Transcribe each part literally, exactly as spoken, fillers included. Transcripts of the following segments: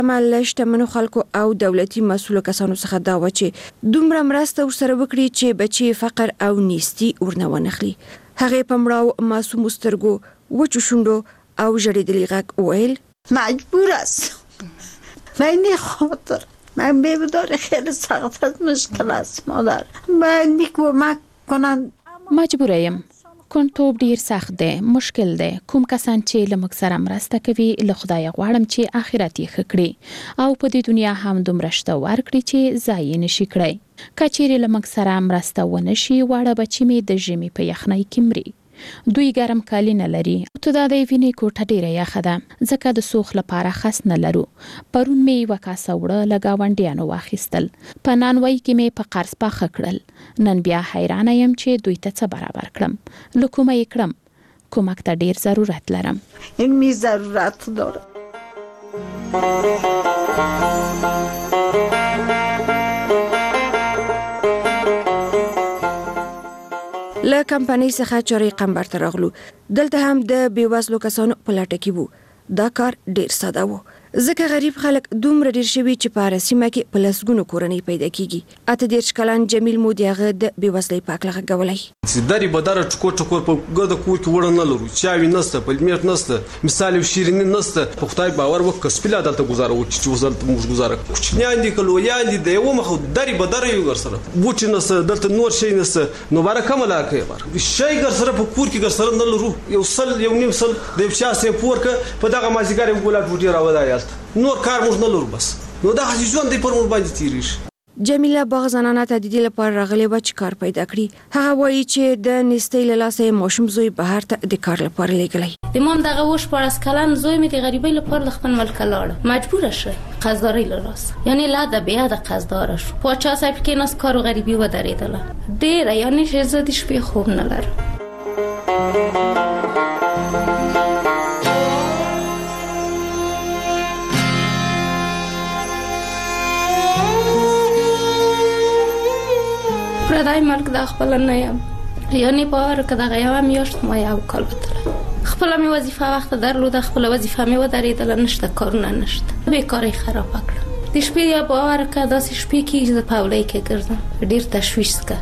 عمل شتمنو خلکو او دولتي مسؤلو کسانو څخه دا و چې دومره مرسته ورسره وکړي چې بچي فقر او نیستی ورنه ونخلي. هغه په مړاو معصوم سترګو وچو شونډو او ژړېدلي غږ وویل مجبور است. من خاطر من بیمدار خیلی سخت است، مشکل است مادر. باید کمک کنن. مجبور یم. کنټوب ډیر سخت دی، مشکل دی. کوم کسان چې لمک سره مرسته کوي له خدای غواړم چې آخرت یې ښه کړي او په دې دنیا هم دومره شته ورکړي چې ضایع نشي کړی. کچېرې لمک سره مرسته ونشي واړه بچي مې د ژمي په یخنۍ کې مري. دوی ګرم کالي نه لري. ته دا د وینې کوټه ډیره یخه ده ځکه د سوخ لپاره خس نه لرو. پرون مې یوه کاسه وړه له ګاونډیانو واخیستل. په نانوای کې مې په قرض پاخه کړل. نن بیا حیرانه یم چې دوی ته څه برابر کړم. له کومه یې کړم؟ کومک ته ډیر ضرورت لرم. این می ضرورت داره. له کمپنۍ څخه چارې قمبر ته راغلو. دلته هم د بیوزلو کسانو په لټه کې وو. دا کار ډیر ساده و ځکه غریب خلک دومره ډیر شوي چې په هره سیمه کې په لسګونو کورنۍ پیدا کیږي. اته دېرش کلن جمیل مو د هغه د بیوزلۍ په هکله غږولی. داري بداره ټکور ټکور په ګرده کور کې وړه نه لرو، چاوي نسته، پلمېټ نسته، مثال یو شیریني نسته. په خدای باور وکړه کسبیله دلته ګزاره وکړي چې اوس دلته موږ ګزاره کوچنیان دي که لویان دي د یوه مخه داري بداره یو ګر سره بوټي نسته، دلته نور شی نسته. نو باره کومه لاره کوي باره شی ګر سره په کور کې ګر سره نه لرو. یو سل یو نیم سل د یو چا سې پور که په دغه مازدیګر یو ګلاب بوټي راودایاست نور کار موږ نه لرو. بس نو دا هسې ژوند دی پر موږ باندې تېرېږي. جمیله باغ زنانه ته د دې لپاره راغلې وه چې کار پیدا کړي. هغه وایي چې د نیستۍ له لاسه یې ماشوم زوی بهر ته د کار لپاره لېږلی. د مام دغه اوه شپاړس کلن زوی مې د غریبۍ لپاره له خپل ملکه لاړه. مجبوره شوه قرضدارۍ له لاسه، یعنې لا د بېحده قرضداره شو. پاچا صاحب کېناست کار و غریبي ودرېدله ډېره، یعنې چې زه د شپې خوب نه لرم. پردی ملک دا خپله نه یم، یعنې په هر که دغه یوه میاشت ما یو کال وتلی. خپله مې وظیفه وخته درلوده، خپله وظیفه مې ودرېدله، نشته کارونه نشته، بېکارۍ خرابه کړه. د شپې یا په هر که داسې شپې کېږي زه په اولۍ کې ګرځم، ډېر تشویش څکه.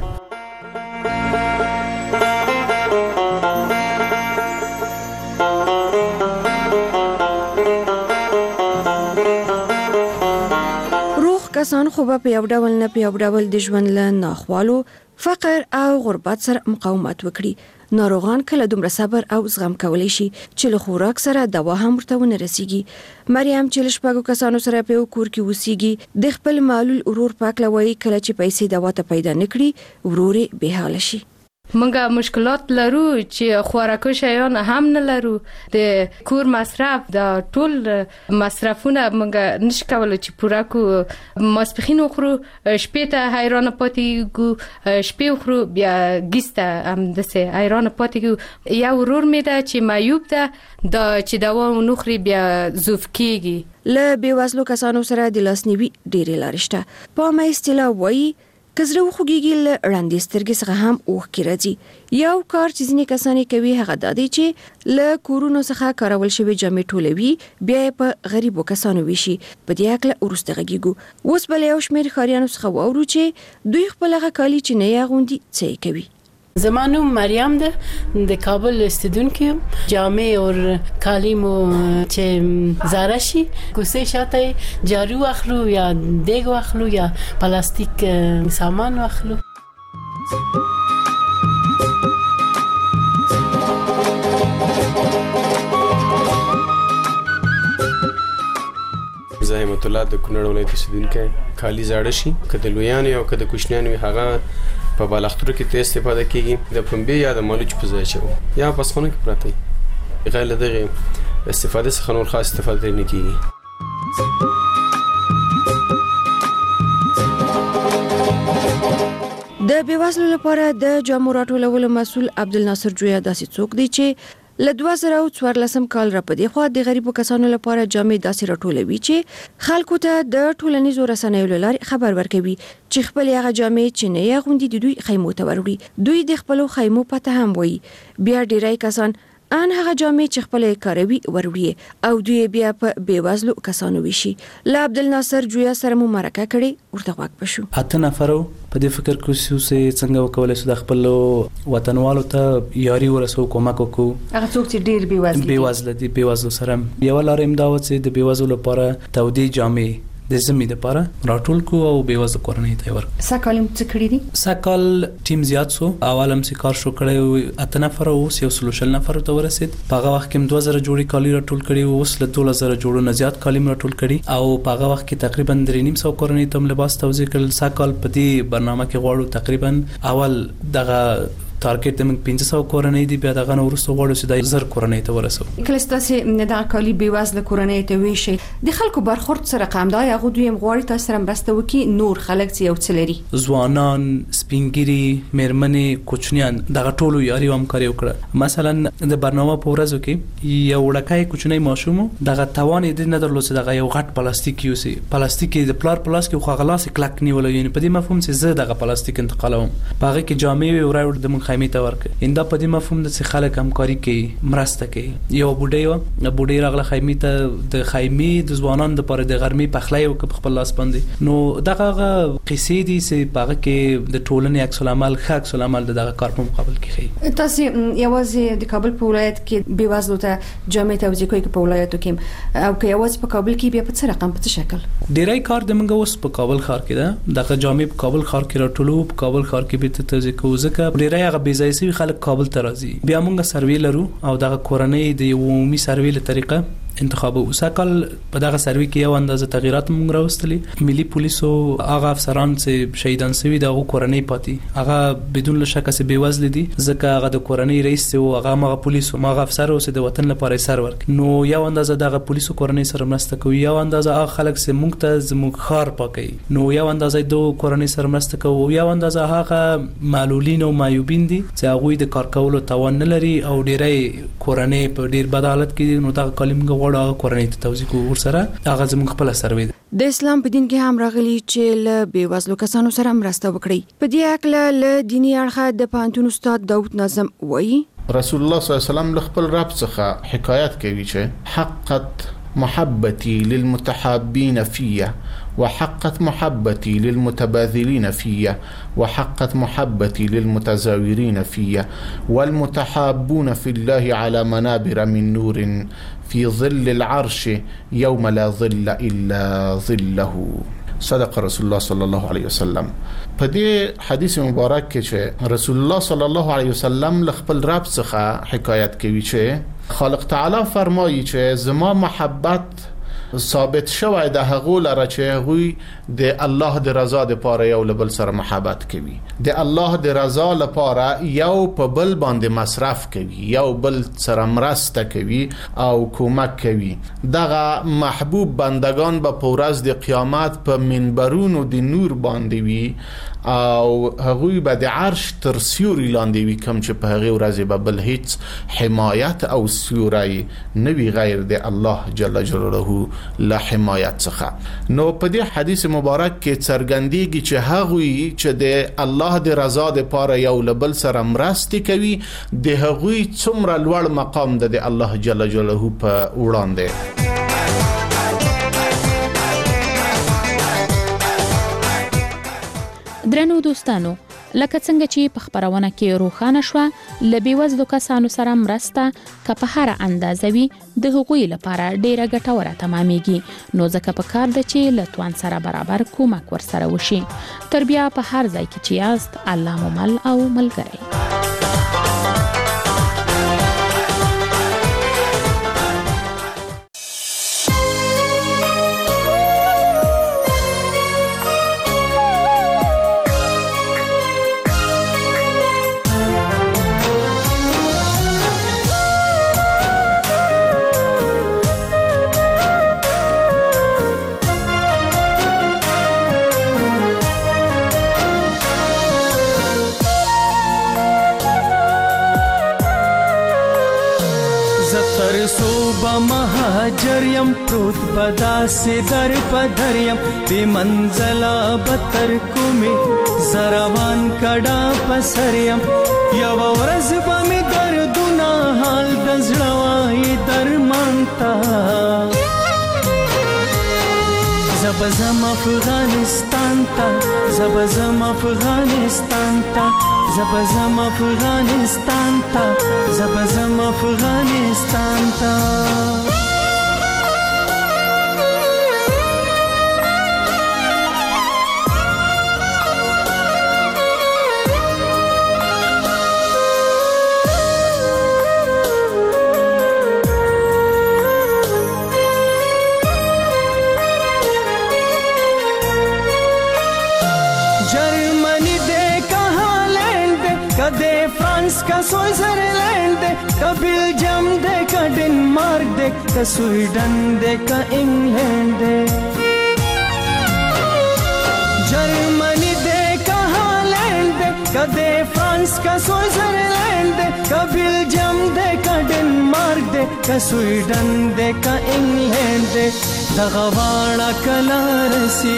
کسان خو به په یو ډول نه په یو ډول د ژوند له ناخوالو، فقر او غربت سره مقاومت وکړي. ناروغان کله دومره صبر او زغم کولی شي چې له خوراک سره دوا هم ورته ونه رسیږي. مریم چې له شپږو کسانو سره په یو کور کې اوسیږي د خپل معلول ورور په هکله وایي کله چې پیسې دوا ته پیدا نه کړي ورور یې بېحاله شي. منګه مشکلات لرو چې خوراکو شیان هم نه لرو. د کور مصرف د ټول مصرفونه منګه نش کولای چې پوره کو. ماسپخین خورو، شپې ته حیران پاتې ګو، شپې خورو بیا ګیسته هم دسه حیران پاتې ګو. یو ورور مې ده چې معیوب ده دا چې دوا ونخري بیا زوف کیږي. له بیوزلو کسانو سره د لاسنیوي ډېرې لارې شته. په ما اصطلاح وایي که زړه وخوږېږي له ړندې سترګې څخه هم اوښکې راځي. یو کار چې ځینې کسان یې کوي هغه دا دی چې له کورونو څخه کارول شوي جامې ټولوي بیا یې په غریبو کسانو ویشي. په دې هکله وروسته غږېږو. اوس به له یو شمېر ښاریانو څخه واورو چې دوی خپل هغه کالي چې نه یې اغوندي څه یې کوي. زما نوم مریم ده، د کابل استودونکو یم. جامې او کالي مو چې زاره شي کوسې شاته جارو اخلو یا دیګ اخلو یا پلاستیک سامان اخلو. زه همت الله د کونړ ولایت اوسیدونکی. کالي زاړه شي که د لویانو او که د کوچنیانو هغه په بالښتونو کې ته استفاده کیږي د پنبې یا د مالوچ په ځای چې یا پس خونه کې پراته وي. غیر له دغې استفاده څخه نور خاص استفاده نه کیږي. د بیوزلو لپاره د جامو راټولولو مسؤل عبدالناصر جویا داسې څوک دی چې له دوه زره څوارلسم کال را پدې خوا د غریبو کسانو لپاره جامې داسې راټولوي چې خلکو ته د ټولنیزو رسنیو له لارې خبر ورکوي چې خپل هغه جامې چې نه یې اغوندي د دوی خیمو ته وروړي. دوی د خپلو خیمو پته هم وایي. بیا ډیری کسان ان هغه جامې چې خپل کاروي وروړي او دوی بیا په بیوازلو کسانو وشي. لا عبدالناصر جویا سره مو مرکه کړي ورته واک پښو اته نفرو په دې فکر کې چې څنګه وکولای شو د خپل وطنوالو ته یاري ورسو کومک وکړو. هغه څوک چې ډیر بیوازل بیوازل دي بیوازل سره یو لار امداد چې د بیوازل لپاره تودي جامې د زمي د لپاره راټول کو او بیوازل کورنۍ ته ور. ساکالم څه کړی دي؟ ساکال ټیم زیات سو اولم سي کار شو کړی اته نفر او یو سلوشل نفر ته ورسید. په هغه وخت کې دوه زره جوړي کالی راټول کړي او اوس له دوه زره جوړو نه زیات کالی راټول کړي او په هغه وخت کې تقریبا درې نیم سو کورنۍ ته لباس توزیع کړل. ساکال په دې برنامه کې غواړو تقریبا اول دغه ټارګټ د موږ پنځه سوه کورنۍ دی بیا دغه ورسره غواړو چې د زر کورنۍ ته ورسو. کله ستاسو د کالی بیوازل کورنۍ ته ویشي د خلکو برخورد سره قام دا هغه دوی غواړي تاسو سره مرسته وکړي نور خلک چې یو څه لري ځوانان سپینګری میرمنې کوچنیان دغه ټولو یاري همکاري وکړه. مثلا د برنامه په ورځو کې یو وړکای کوچنی ماشوم دغه توان دې نه درلود چې دغه یو غټ پلاستیک یوسي پلاستیک د پلار پلاس کې خو غلاس کلک نیول یعنی په دې مفهوم چې زه دغه پلاستیک انتقالوم په هغه کې جامې وراوړ د خیمه ته ورکه انده په دې مفهوم د خلک همکاري کوي مرسته کوي. یو بوډۍ و بوډۍ راغله خیمه ته د خیمه د ځوانان د پاره د غرمې پخلی او خپل لاس باندې نو دغه قصې دي چې په هغه کې د ټولنې عکس العمل ښه عکس العمل دغه کار په مقابل کې کوي. تاسو یوازې د کابل په ولایت کې بیوازلو ته جامې توزیع کوي په ولایتو کې او که یوازې په کابل کې بیا په څه رقم په څه شکل ډیری کار د منګه اوس په کابل ښار کې ده دغه جامې په کابل ښار کې راټولو په کابل ښار کې به توزیع کوو ځکه ډیری هغه بې ځای شوي خلک کابل ته راځي. بیا موږ سروې لرو او دغه کورنۍ د یو عمومي سروې له طریقه انتخابو وساکل په دغه سروي کې یو اندازه تغیرات موږ راوستلې. ملي پولیسو هغه افسران چې شهیدان شوي دغه کورنۍ پاتې هغه بدون له شک چې بیوازل دي ځکه هغه د کورنۍ رئیس او هغه مغه پولیسو مغه افسر او د وطن لپاره سر ورک نو یو اندازه دغه پولیسو کورنۍ سره مرسته کوي یو اندازه هغه خلک چې موږ ته زموږ خار پاکي نو یو اندازه دوه کورنۍ سره مرسته کوي یو اندازه هغه معلولین او معیوبین دي چې هغه د کار کولو توان نه لري او ډیری کورنۍ په ډیر بد حالت کې نو دا کلم غوړه کورنۍ ته توزیع کوو ورسره هغه زموږ خپل سروي ده. د اسلام په دین کې هم راغلي چې له بیوازلو کسانو سره مرسته وکړي. په دې اړه له دیني اړخه د پانتون استاد داود ناظم وایي رسول الله صلی الله علیه وسلم خپل رب څخه حکایت کوي چې حقت محبتي للمتحابين فيه وحقت محبتي للمتباذلين فيه وحقت محبتي للمتزاورين فيه والمتحابون في الله على منابر من نور في ظل العرش يوم لا ظل إلا ظله. صدق رسول الله صلی الله علیه وسلم. په دې حدیث مبارک کې چې رسول الله صلی الله علیه وسلم خپل رب څخه حکایت کوي چې خالق تعالی فرمایي چې زما محبت ثابت شوی د هغه لره چې هغه د الله د رضا لپاره یو بل سره محبت کوي د الله د رضا لپاره یو په بل باندې مصرف کوي یو بل سره مرسته کوي او کومک کوي. دغه محبوب بندگان به په ورځ د قیامت په منبرونو د نور باندې وي او هغه به د عرش تر سیوري لاندې وي کوم چې په هغه ورځ به بل هیڅ حمایت او سیوری نوي غیر د الله جل جلاله له حمایت څخه. نو په دې حدیث مبارک کې څرګندېږي چې هغه چې د الله د رضا لپاره یو بل سره مرسته کوي د هغه څومره لوړ مقام د الله جل جلاله په وړاندې. درنو دوستانو لکه څنګه چې په خبرونه کې روښانه شو لبیوزلو کسانو سره مرسته که په هر اندازه وي د هغوی لپاره ډیره ګټوره تمامېږي نو ځکه په کار ده چې له توان سره برابر کومک ورسره وشي. تر بیا په هر ځای کې چې یاست الله مو مل او ملګری. مهاجریم پروت بدا سے در پدریم بی منزلا بتر کومی زروان کڑا پسریم یو ورځ به می دردونه حال د تا زبزم افغانستان تا زبزم افغانستان تا زبزم افغانستان تا زبزم افغانستان تا का स्विट्जरलैंड दे का बेल्जियम दे का डेनमार्क दे का स्वीडन दे का इंग्लैंड दे जर्मनी दे का हॉलैंड दे का दे फ्रांस का स्विट्जरलैंड दे का बेल्जियम दे का डेनमार्क दे का स्वीडन दे का इंग्लैंड दे दगवाड़ा कलारसी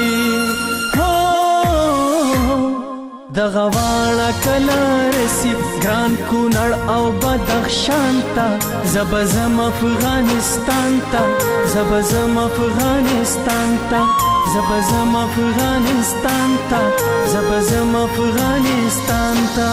दغواړه کلار سی ګران کونړ او بدخشان تا زبزم افغانستان تا زبزم افغانستان تا زبزم افغانستان تا زبزم افغانستان تا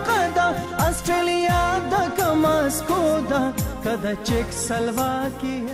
ऑस्ट्रेलिया द कमस्को द कद चेक सलवा की